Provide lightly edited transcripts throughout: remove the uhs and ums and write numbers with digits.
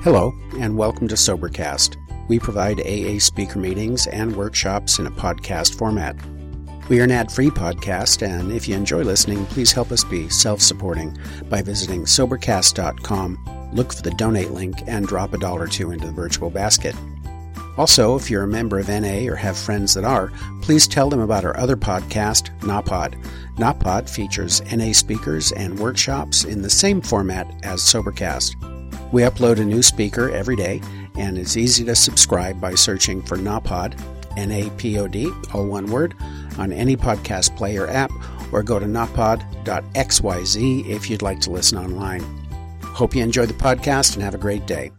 Hello, and welcome to Sobercast. We provide AA speaker meetings and workshops in a podcast format. We are an ad-free podcast, and if you enjoy listening, please help us be self-supporting by visiting Sobercast.com, look for the donate link, and drop $1 or $2 into the virtual basket. Also, if you're a member of NA or have friends that are, please tell them about our other podcast, NAPOD. NAPOD features NA speakers and workshops in the same format as Sobercast. We upload a new speaker every day, and it's easy to subscribe by searching for NAPOD, N-A-P-O-D, all one word, on any podcast player app, or go to napod.xyz if you'd like to listen online. Hope you enjoy the podcast and have a great day.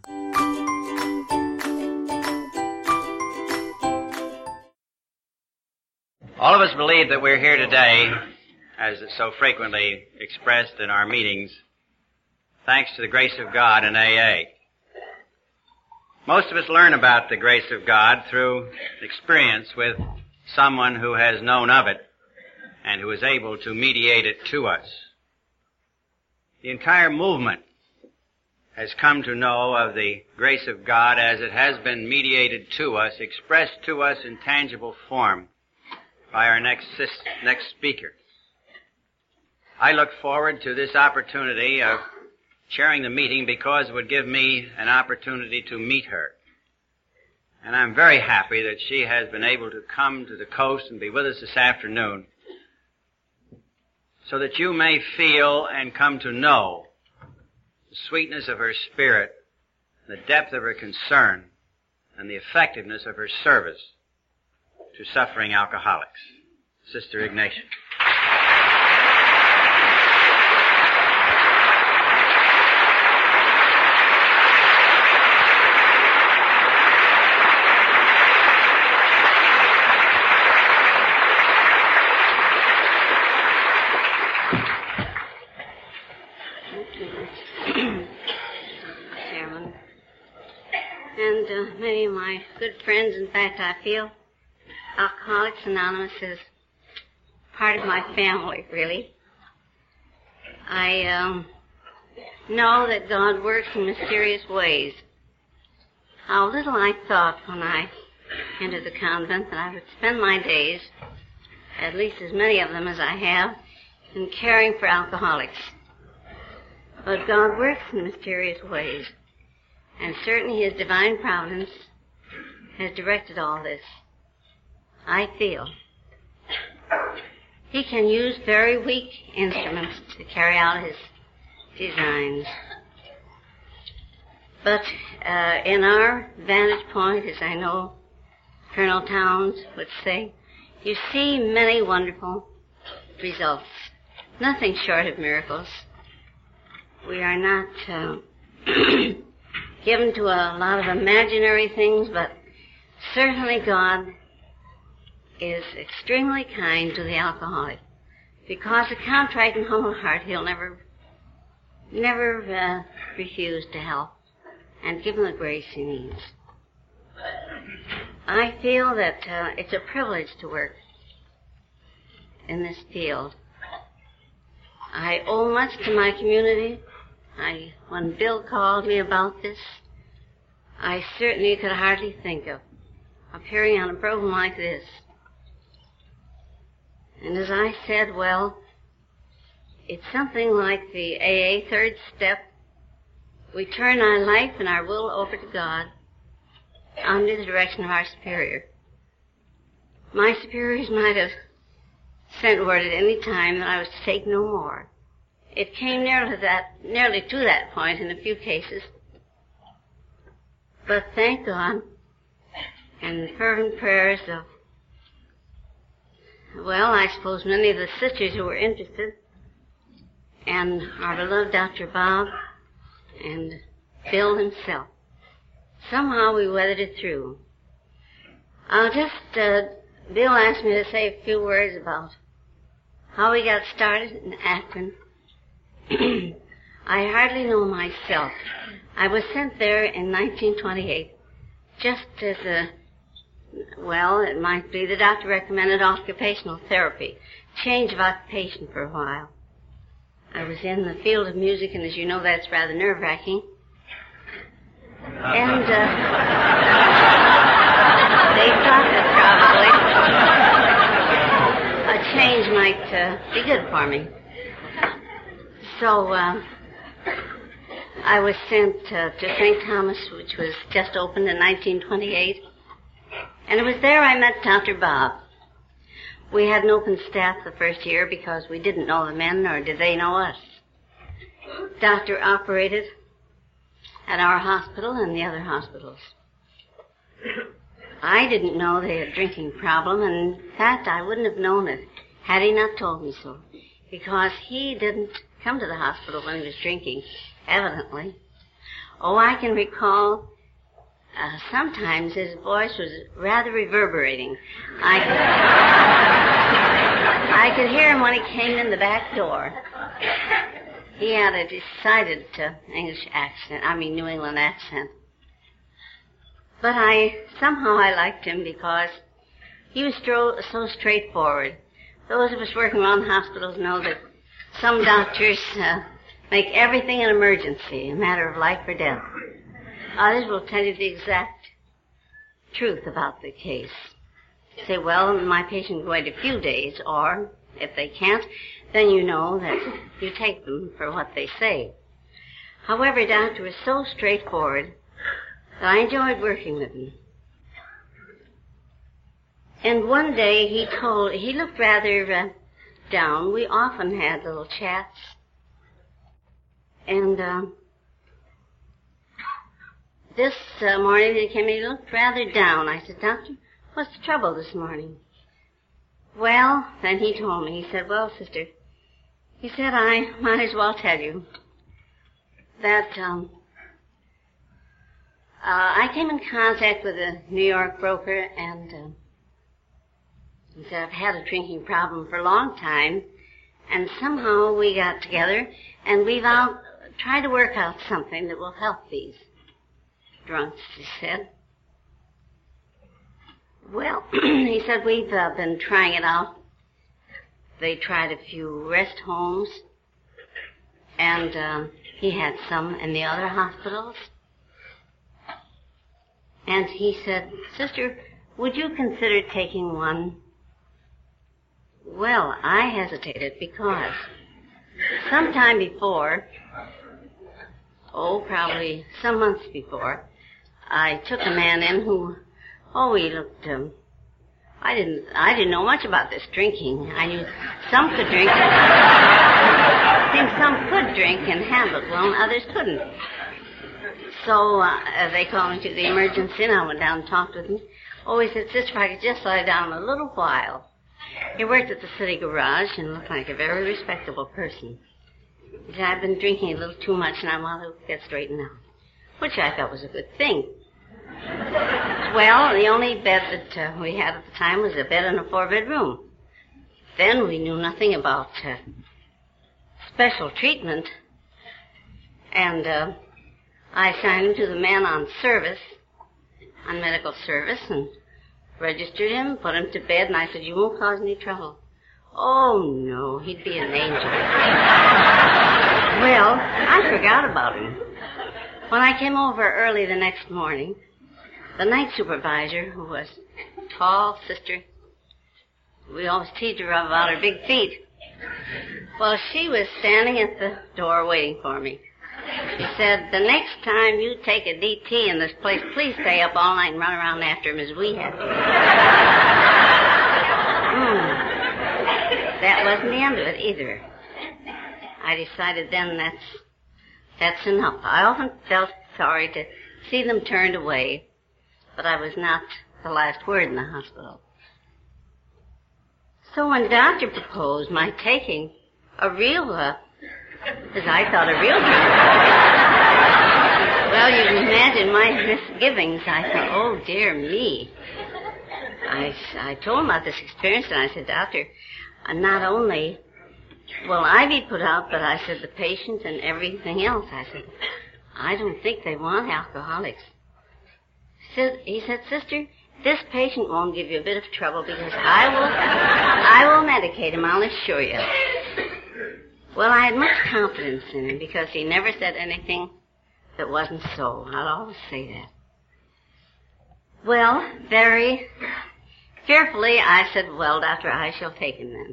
All of us believe that we're here today, as is so frequently expressed in our meetings, thanks to the grace of God in AA. Most of us learn about the grace of God through experience with someone who has known of it and who is able to mediate it to us. The entire movement has come to know of the grace of God as it has been mediated to us, expressed to us in tangible form by our next speaker. I look forward to this opportunity of chairing the meeting because it would give me an opportunity to meet her. And I'm very happy that she has been able to come to the coast and be with us this afternoon so that you may feel and come to know the sweetness of her spirit, the depth of her concern, and the effectiveness of her service to suffering alcoholics. Sister Ignatia. Chairman, and many of my good friends, in fact, I feel Alcoholics Anonymous is part of my family, really. I know that God works in mysterious ways. How little I thought when I entered the convent that I would spend my days, at least as many of them as I have, in caring for alcoholics. But God works in mysterious ways, and certainly His divine providence has directed all this. I feel He can use very weak instruments to carry out His designs. But in our vantage point, as I know Colonel Towns would say, you see many wonderful results, nothing short of miracles. We are not given to a lot of imaginary things, but certainly God is extremely kind to the alcoholic. Because a contrite and humble heart, He'll never refuse to help and give him the grace he needs. I feel that it's a privilege to work in this field. I owe much to my community. When Bill called me about this, I certainly could hardly think of appearing on a program like this. And as I said, well, it's something like the AA third step. We turn our life and our will over to God under the direction of our superior. My superiors might have sent word at any time that I was to take no more. It came nearly to that point in a few cases. But thank God, and the fervent prayers of, well, I suppose many of the sisters who were interested, and our beloved Dr. Bob, and Bill himself. Somehow we weathered it through. Bill asked me to say a few words about how we got started in Akron. I hardly know myself. I was sent there in 1928, just as it might be the doctor recommended occupational therapy, change of occupation for a while. I was in the field of music, and as you know, that's rather nerve-wracking. And they thought that probably a change might be good for me. So I was sent to St. Thomas, which was just opened in 1928. And it was there I met Dr. Bob. We had an open staff the first year because we didn't know the men, nor did they know us. Doctor operated at our hospital and the other hospitals. I didn't know they had a drinking problem, and in fact, I wouldn't have known it had he not told me so, because he didn't come to the hospital when he was drinking, evidently. Oh, I can recall sometimes his voice was rather reverberating. I could hear him when he came in the back door. He had a decided New England accent. But somehow I liked him because he was so straightforward. Those of us working around hospitals know that some doctors make everything an emergency, a matter of life or death. Others will tell you the exact truth about the case. Say, well, my patient can wait a few days, or if they can't, then you know that you take them for what they say. However, Doctor was so straightforward that I enjoyed working with him. And one day he looked rather down. We often had little chats. And this morning he came in, he looked rather down. I said, Doctor, what's the trouble this morning? Well, then he told me. He said, well, sister, he said, I might as well tell you that I came in contact with a New York broker, and he said, I've had a drinking problem for a long time, and somehow we got together, and we've tried to work out something that will help these drunks, he said. Well, he said, we've been trying it out. They tried a few rest homes, and he had some in the other hospitals. And he said, sister, would you consider taking one? Well, I hesitated because sometime before, probably some months before, I took a man in who, he looked, I didn't know much about this drinking. I knew some could drink. I think some could drink and handle it well, and others couldn't. So they called me to the emergency, and I went down and talked with him. He said, sister, if I could just lie down a little while. He worked at the city garage and looked like a very respectable person. He said, I've been drinking a little too much, and I want to get straightened out, which I thought was a good thing. Well, the only bed that we had at the time was a bed in a 4-bedroom. Then we knew nothing about special treatment. And I assigned him to the man on medical service, and registered him, put him to bed, and I said, you won't cause any trouble. Oh, no, he'd be an angel. Well, I forgot about him. When I came over early the next morning, the night supervisor, who was a tall sister, we always teased her about her big feet. Well, she was standing at the door waiting for me. She said, the next time you take a DT in this place, please stay up all night and run around after him as we have. That wasn't the end of it either. I decided then that's enough. I often felt sorry to see them turned away, but I was not the last word in the hospital. So when Doctor proposed my taking a real, as I thought, a real drink, well, you can imagine my misgivings. I thought, oh, dear me. I told him about this experience, and I said, Doctor, not only will I be put out, but I said, the patient and everything else. I said, I don't think they want alcoholics. He said, sister, this patient won't give you a bit of trouble because I will medicate him, I'll assure you. Well, I had much confidence in him because he never said anything that wasn't so. I'll always say that. Well, very fearfully, I said, well, doctor, I shall take him then.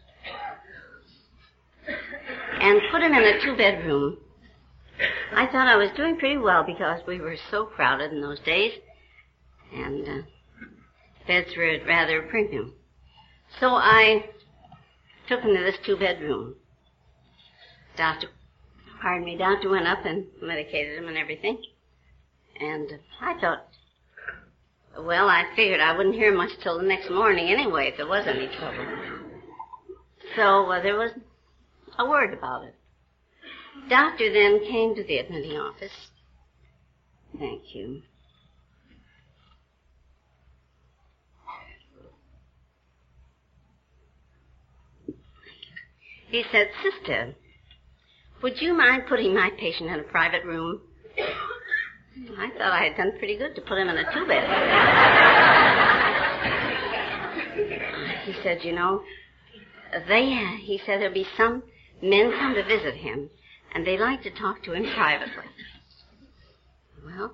And put him in a 2-bedroom. I thought I was doing pretty well because we were so crowded in those days, and beds were at rather a premium. So I took him to this 2-bedroom. Doctor went up and medicated him and everything. And I thought, well, I figured I wouldn't hear much till the next morning anyway if there was any trouble. So there was a word about it. Doctor then came to the admitting office. Thank you. He said, Sister, would you mind putting my patient in a private room? I thought I had done pretty good to put him in a 2-bed. He said, you know, he said there'll be some men come to visit him, and they like to talk to him privately. Well,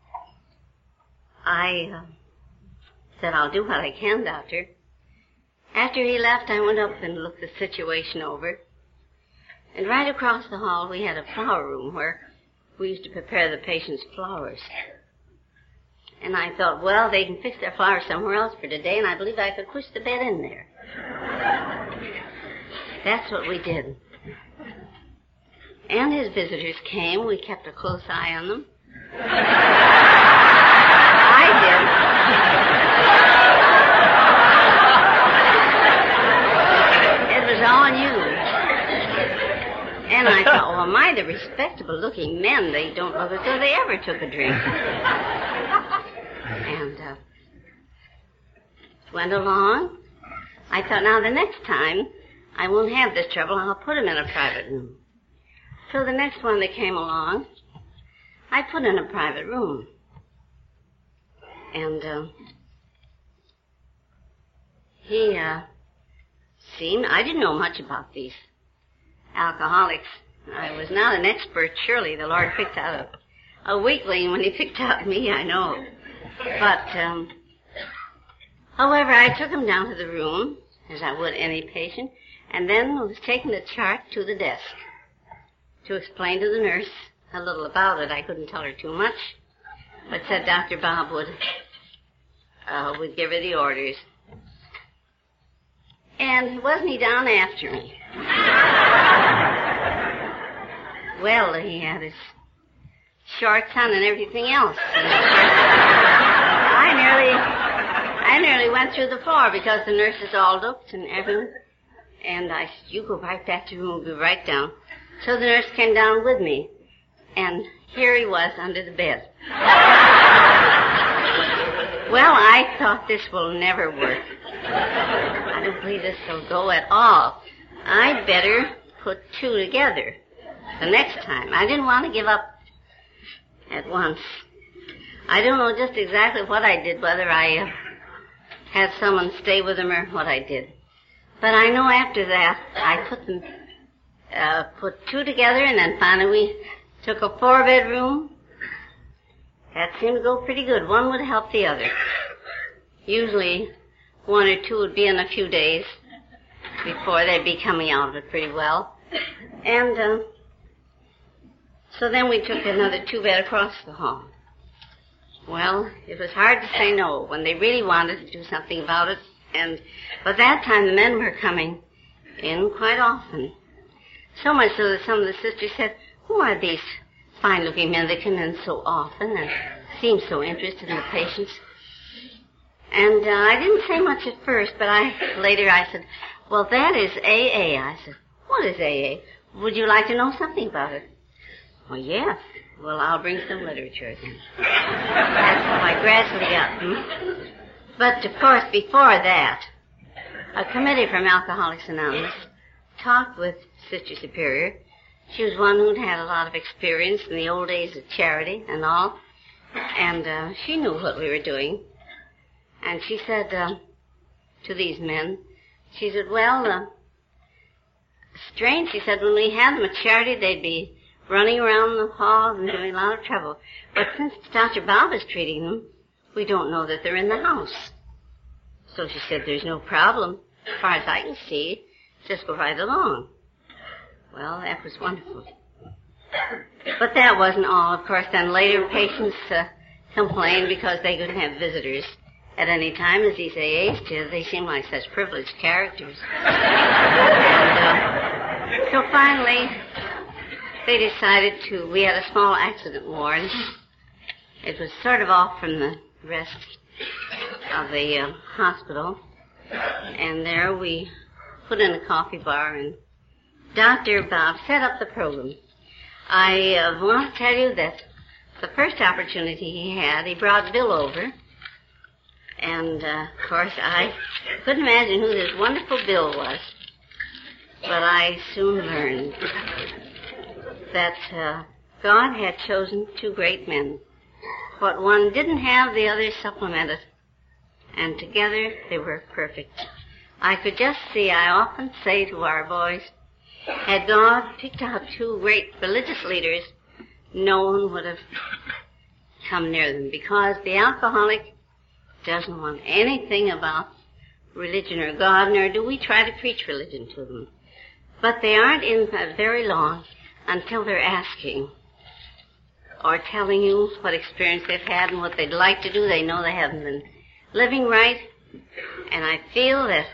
I said, I'll do what I can, doctor. After he left, I went up and looked the situation over. And right across the hall, we had a flower room where we used to prepare the patient's flowers. And I thought, well, they can fix their flowers somewhere else for today, and I believe I could push the bed in there. That's what we did. And his visitors came. We kept a close eye on them. I did. It was all new. And I thought, well, my, the respectable-looking men, they don't look as though they ever took a drink. And went along. I thought, now, the next time, I won't have this trouble. I'll put him in a private room. So the next one that came along, I put in a private room. And he seemed, I didn't know much about these alcoholics. I was not an expert, surely. The Lord picked out a weakling when he picked out me, I know. But, however, I took him down to the room, as I would any patient, and then was taking the chart to the desk to explain to the nurse a little about it. I couldn't tell her too much, but said Dr. Bob would give her the orders. And wasn't he down after me? Well, he had his shorts on and everything else. I nearly went through the floor because the nurses all looked and everything. And I said, you go right back to your room, we'll be right down. So the nurse came down with me. And here he was under the bed. Well, I thought this will never work. I don't believe this will go at all. I'd better put two together the next time. I didn't want to give up at once. I don't know just exactly what I did, whether I had someone stay with him or what I did. But I know after that, I put two together, and then finally we took a 4-bedroom. That seemed to go pretty good. One would help the other. Usually, 1 or 2 would be in a few days before they'd be coming out of it pretty well. And so then we took another 2-bed across the hall. Well, it was hard to say no when they really wanted to do something about it. And by that time, the men were coming in quite often. So much so that some of the sisters said, who are these fine-looking men that come in so often and seem so interested in the patients? And I didn't say much at first, but later I said, well, that is AA. I said, what is AA? Would you like to know something about it? Well, yes. Well, I'll bring some literature then. That's how I gradually got them. But, of course, before that, a committee from Alcoholics Anonymous talked with Sister Superior. She was one who'd had a lot of experience in the old days of charity and all. And she knew what we were doing. And she said to these men, she said, well, strange, she said, when we had them at charity, they'd be running around the halls and doing a lot of trouble. But since Dr. Bob is treating them, we don't know that they're in the house. So she said, there's no problem. As far as I can see, just go right along. Well, that was wonderful. But that wasn't all. Of course, then later patients complained because they couldn't have visitors at any time, as these AAs did. They seemed like such privileged characters. And so finally, they decided we had a small accident ward. It was sort of off from the rest of the hospital. And there we put in a coffee bar, and Dr. Bob set up the program. I want to tell you that the first opportunity he had, he brought Bill over. And, of course, I couldn't imagine who this wonderful Bill was. But I soon learned that God had chosen two great men. What one didn't have, the other supplemented. And together they were perfect. I could just see, I often say to our boys, had God picked out two great religious leaders, no one would have come near them, because the alcoholic doesn't want anything about religion or God, nor do we try to preach religion to them. But they aren't in very long until they're asking or telling you what experience they've had and what they'd like to do. They know they haven't been living right. And I feel that,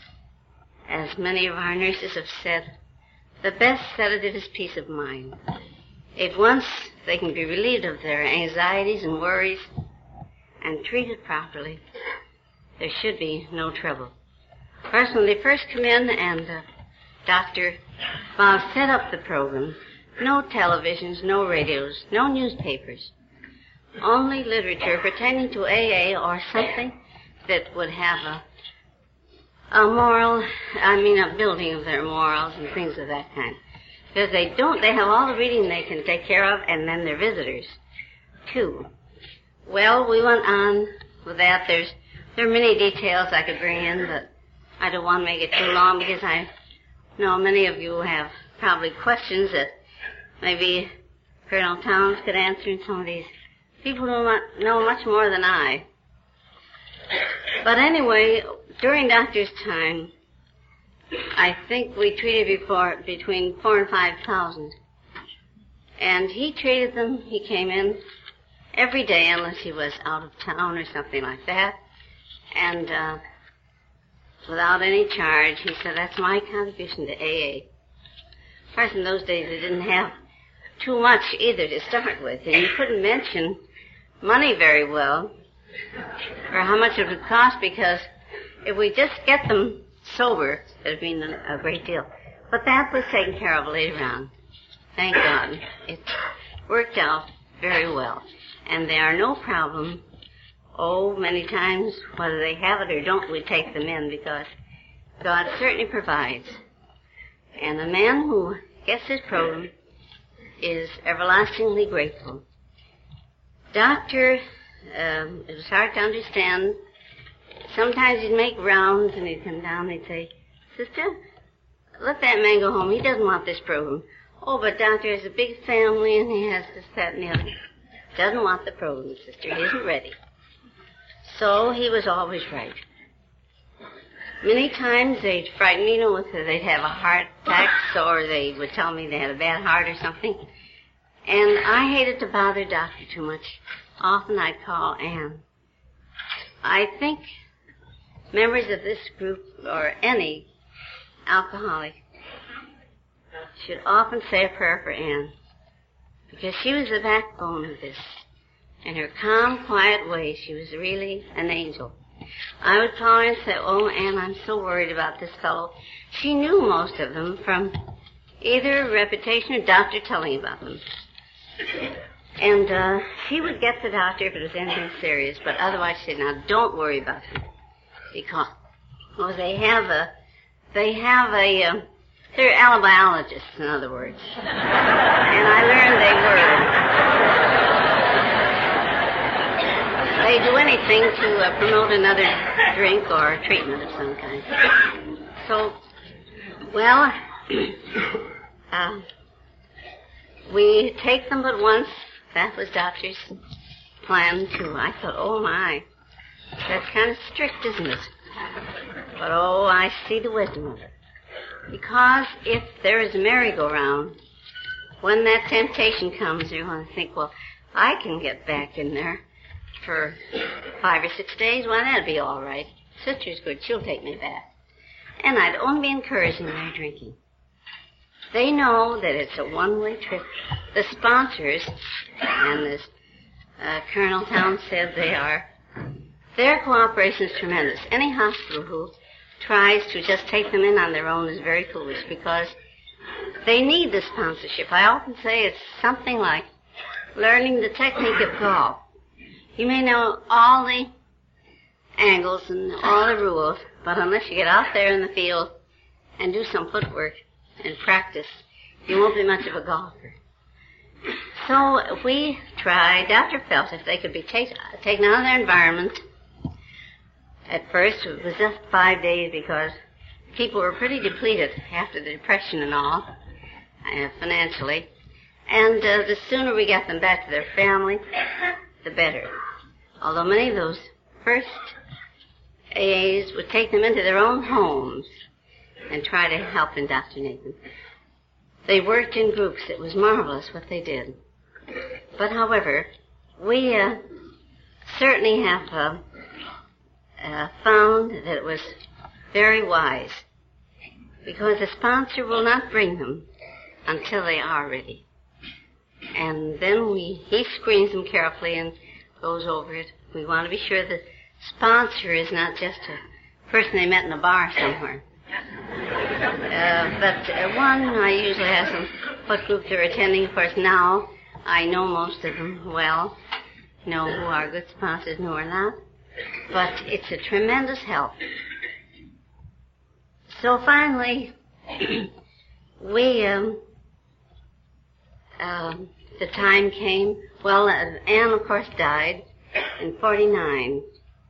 as many of our nurses have said, the best sedative is peace of mind. If once they can be relieved of their anxieties and worries and treated properly, there should be no trouble. Of course, when they first come in and Dr. Bob set up the program, no televisions, no radios, no newspapers, only literature pertaining to AA or something that would have a building of their morals and things of that kind. Because they have all the reading they can take care of, and then their visitors, too. Well, we went on with that. There are many details I could bring in, but I don't want to make it too long, because I know many of you have probably questions that maybe Colonel Towns could answer, and some of these people who know much more than I. But anyway, during Doctor's time, I think we treated between 4,000 and 5,000. And he treated them. He came in every day unless he was out of town or something like that. And without any charge, he said, that's my contribution to AA. Of course, in those days, they didn't have too much either to start with. And you couldn't mention money very well, or how much it would cost, because if we just get them sober, it would mean a great deal. But that was taken care of later on. Thank God. It worked out very well. And they are no problem. Oh, many times, whether they have it or don't, we take them in, because God certainly provides. And the man who gets his program is everlastingly grateful. Doctor, it was hard to understand. Sometimes he'd make rounds and he'd come down and he'd say, Sister, let that man go home. He doesn't want this program. Oh, but Doctor has a big family and he has this, that, and the other. Doesn't want the program, Sister. He isn't ready. So he was always right. Many times they'd frighten me, they'd have a heart attack, or they would tell me they had a bad heart or something. And I hated to bother Doctor too much. Often I'd call Ann. I think members of this group, or any alcoholic, should often say a prayer for Ann, because she was the backbone of this. In her calm, quiet way, she was really an angel. I would call her and say, oh, Ann, I'm so worried about this fellow. She knew most of them from either reputation or Doctor telling about them. And she would get the Doctor if it was anything serious, but otherwise she said, now, don't worry about them. Because they're alibiologists, in other words. And I learned they were. They do anything to promote another drink or treatment of some kind. So, well, We take them but once. That was Doctor's plan, too. I thought, oh, my, that's kind of strict, isn't it? But, oh, I see the wisdom of it. Because if there is a merry-go-round, when that temptation comes, you want to think, well, I can get back in there for 5 or 6 days. Well, that'll be all right. Sister's good. She'll take me back. And I'd only be encouraging their drinking. They know that it's a one-way trip. The sponsors, and this Colonel Town said they are, their cooperation is tremendous. Any hospital who tries to just take them in on their own is very foolish because they need the sponsorship. I often say it's something like learning the technique of golf. You may know all the angles and all the rules, but unless you get out there in the field and do some footwork and practice, you won't be much of a golfer. So we tried. Dr. felt if they could be taken out of their environment. At first, it was just 5 days because people were pretty depleted after the depression and all, financially. And the sooner we got them back to their family, the better. Although many of those first AAs would take them into their own homes and try to help indoctrinate them. They worked in groups. It was marvelous what they did. But, however, we certainly have found that it was very wise because the sponsor will not bring them until they are ready. And then he screens them carefully and goes over it. We want to be sure the sponsor is not just a person they met in a bar somewhere. But one, I usually ask them what group they're attending. Of course, now I know most of them well, know who are good sponsors and who are not. But it's a tremendous help. So finally, the time came. Well, Anne, of course, died in 49.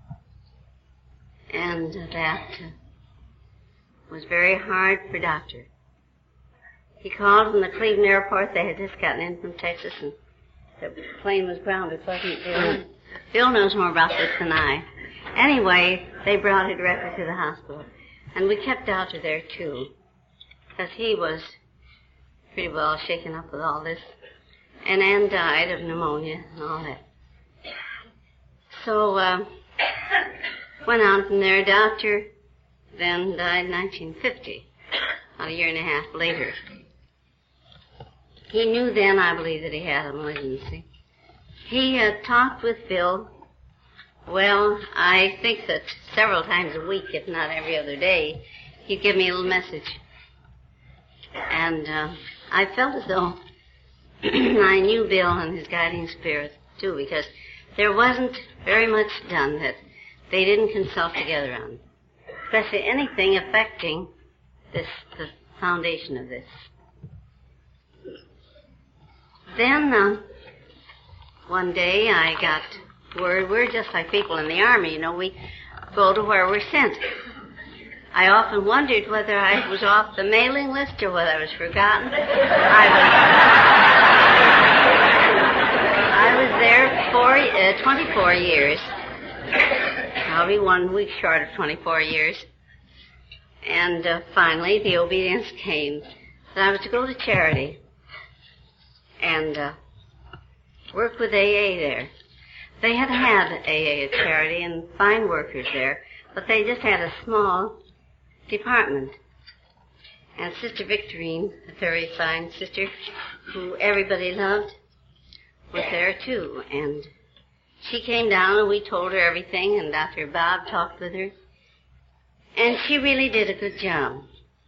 And that was very hard for Doctor. He called from the Cleveland airport. They had just gotten in from Texas, and the plane was grounded, wasn't it? Bill knows more about this than I. Anyway, they brought her directly to the hospital. And we kept Doctor there, too, because he was pretty well shaken up with all this. And Anne died of pneumonia and all that. So, went on from there. Doctor then died in 1950, about a year and a half later. He knew then, I believe, that he had a malignancy. He talked with Bill. Well, I think that several times a week, if not every other day, he'd give me a little message. And I felt as though I knew Bill and his guiding spirit, too, because there wasn't very much done that they didn't consult together on, especially anything affecting the foundation of this. Then, one day I got word, we're just like people in the Army, you know, we go to where we're sent. I often wondered whether I was off the mailing list or whether I was forgotten. I was there for 24 years, probably 1 week short of 24 years. And finally, the obedience came that I was to go to charity and work with AA there. They had AA at charity and fine workers there, but they just had a small department. And Sister Victorine, a very fine sister who everybody loved, was there too. And she came down and we told her everything, and Dr. Bob talked with her. And she really did a good job.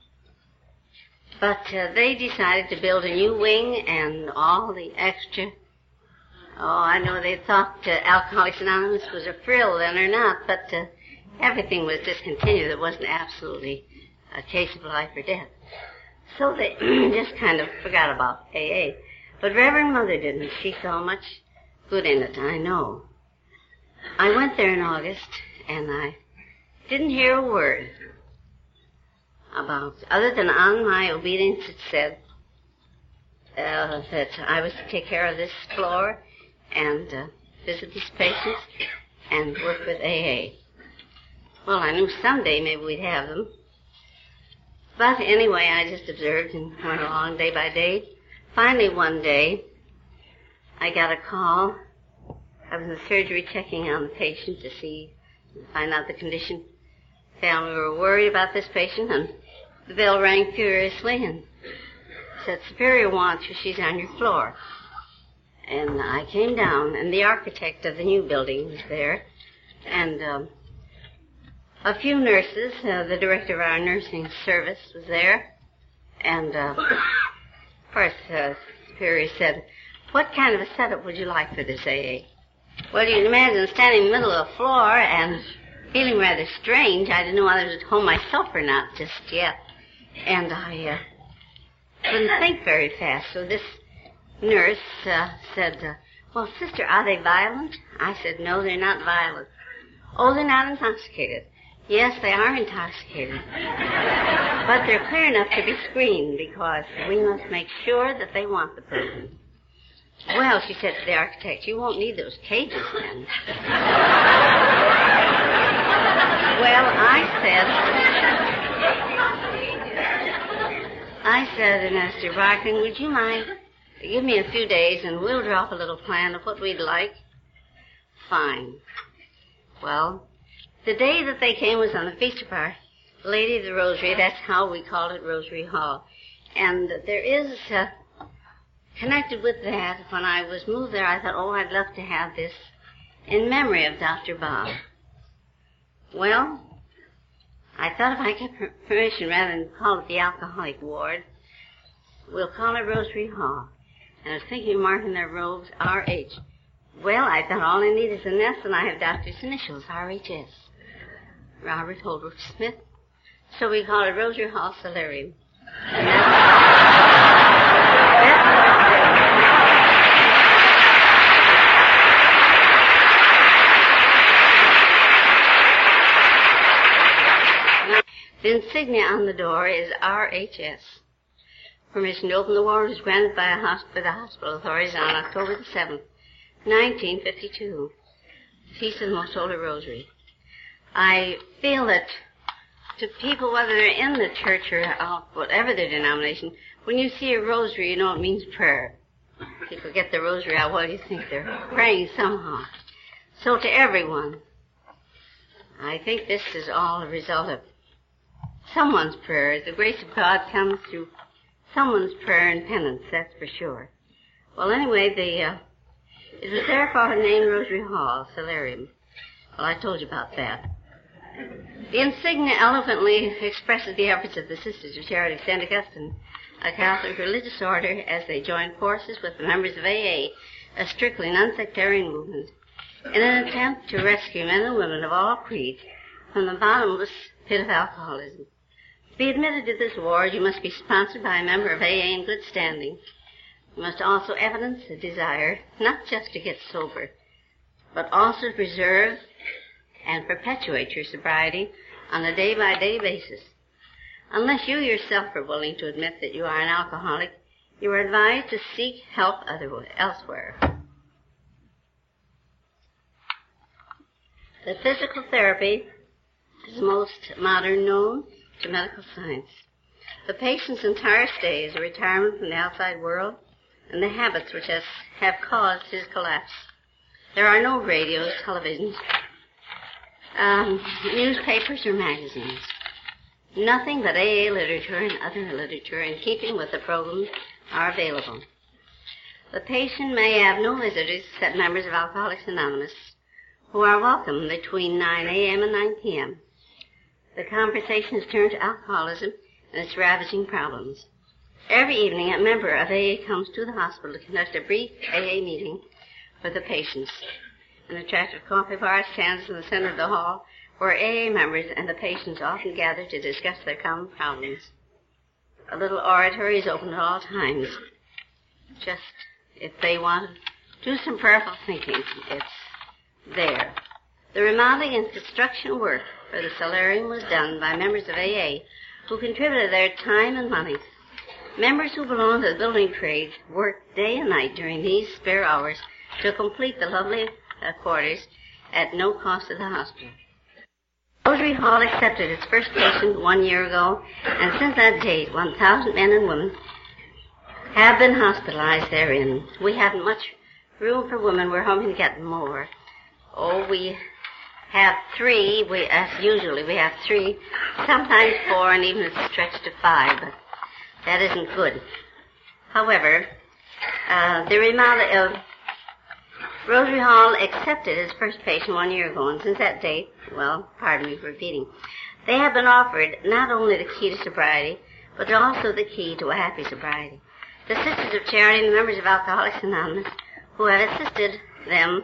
But they decided to build a new wing and all the extra. Oh, I know they thought Alcoholics Anonymous was a frill then or not, but everything was discontinued. It wasn't absolutely a case of life or death. So they just kind of forgot about AA. But Reverend Mother didn't. She saw much good in it, I know. I went there in August, and I didn't hear a word about, other than on my obedience it said, that I was to take care of this floor and visit these patients and work with AA. Well, I knew someday maybe we'd have them. But anyway, I just observed and went along day by day. Finally, one day, I got a call. I was in the surgery checking on the patient to find out the condition. Family were worried about this patient, and the bell rang furiously and said, Superior wants you, she's on your floor. And I came down, and the architect of the new building was there, and a few nurses, the director of our nursing service was there, and of course, Superior said, what kind of a setup would you like for this AA? Well, you can imagine standing in the middle of the floor and feeling rather strange. I didn't know whether I was at home myself or not just yet. And I couldn't think very fast. So this nurse said, well, sister, are they violent? I said, no, they're not violent. Oh, they're not intoxicated. Yes, they are intoxicated. But they're clear enough to be screened because we must make sure that they want the person. Well, she said to the architect, you won't need those cages then. Well, I said, Mr. Barking, would you mind give me a few days and we'll draw up a little plan of what we'd like? Fine. Well, the day that they came was on the feast of our Lady of the Rosary. That's how we called it, Rosary Hall. And there is, connected with that, when I was moved there, I thought, oh, I'd love to have this in memory of Dr. Bob. Well, I thought if I get permission, rather than call it the alcoholic ward, we'll call it Rosary Hall. And I was thinking of marking their robes R.H. Well, I thought all I need is an S, and I have Doctor's initials, R.H.S. Robert Holbrook Smith. So we call it Rosary Hall Solarium. The insignia on the door is RHS. Permission to open the ward was granted by the hospital authorities on October the 7th, 1952. Feast of the Most Holy Rosary. I feel that to people, whether they're in the church or whatever their denomination, when you see a rosary, you know it means prayer. People get the rosary out, well, you think they're praying somehow. So to everyone, I think this is all a result of someone's prayer. The grace of God comes through someone's prayer and penance, that's for sure. Well, anyway, it was therefore named Rosary Hall, Solarium. Well, I told you about that. The insignia eloquently expresses the efforts of the Sisters of Charity of St. Augustine, a Catholic religious order, as they join forces with the members of AA, a strictly non-sectarian movement, in an attempt to rescue men and women of all creeds from the bottomless pit of alcoholism. To be admitted to this ward, you must be sponsored by a member of AA in good standing. You must also evidence a desire not just to get sober, but also to preserve and perpetuate your sobriety on a day-by-day basis. Unless you yourself are willing to admit that you are an alcoholic, you are advised to seek help elsewhere. The physical therapy is the most modern known to medical science. The patient's entire stay is a retirement from the outside world and the habits which have caused his collapse. There are no radios, televisions, newspapers, or magazines. Nothing but AA literature and other literature in keeping with the programs are available. The patient may have no visitors except members of Alcoholics Anonymous, who are welcome between 9 a.m. and 9 p.m. The conversation is turned to alcoholism and its ravaging problems. Every evening, a member of AA comes to the hospital to conduct a brief AA meeting for the patients. An attractive coffee bar stands in the center of the hall, where AA members and the patients often gather to discuss their common problems. A little oratory is open at all times. Just if they want to do some prayerful thinking, it's there. The remodeling and construction work for the solarium was done by members of AA who contributed their time and money. Members who belong to the building trades work day and night during these spare hours to complete the lovely quarters at no cost to the hospital. Rosary Hall accepted its first patient 1 year ago, and since that date, 1,000 men and women have been hospitalized therein. We haven't much room for women. We're hoping to get more. We have 3. As usually, we have 3, sometimes 4, and even it's stretched to 5, but that isn't good. However, Rosary Hall accepted its first patient 1 year ago, and since that date, pardon me for repeating, they have been offered not only the key to sobriety, but also the key to a happy sobriety. The Sisters of Charity and the members of Alcoholics Anonymous who have assisted them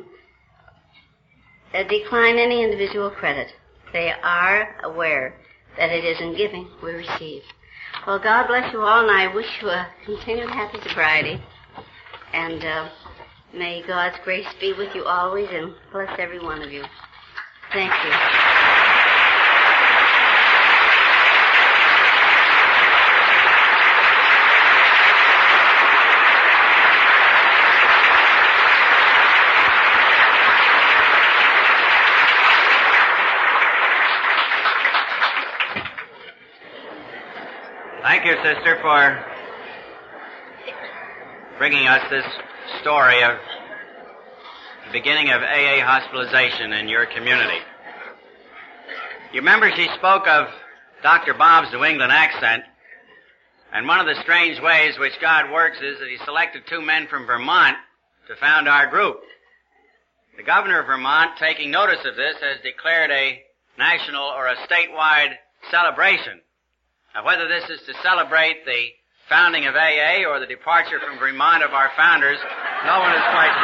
decline any individual credit. They are aware that it is in giving we receive. Well, God bless you all, and I wish you a continued happy sobriety, and may God's grace be with you always and bless every one of you. Thank you. Thank you, sister, for bringing us this story of the beginning of AA hospitalization in your community. You remember she spoke of Dr. Bob's New England accent, and one of the strange ways which God works is that he selected 2 men from Vermont to found our group. The governor of Vermont, taking notice of this, has declared a national or a statewide celebration. Now, whether this is to celebrate the founding of AA or the departure from Vermont of our founders, no one is quite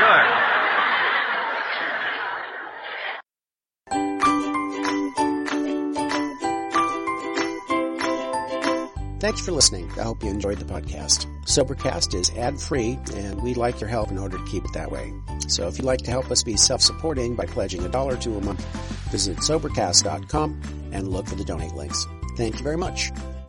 sure. Thanks for listening. I hope you enjoyed the podcast. Sobercast is ad-free, and we'd like your help in order to keep it that way. So if you'd like to help us be self-supporting by pledging $1 or $2 a month, visit Sobercast.com and look for the donate links. Thank you very much.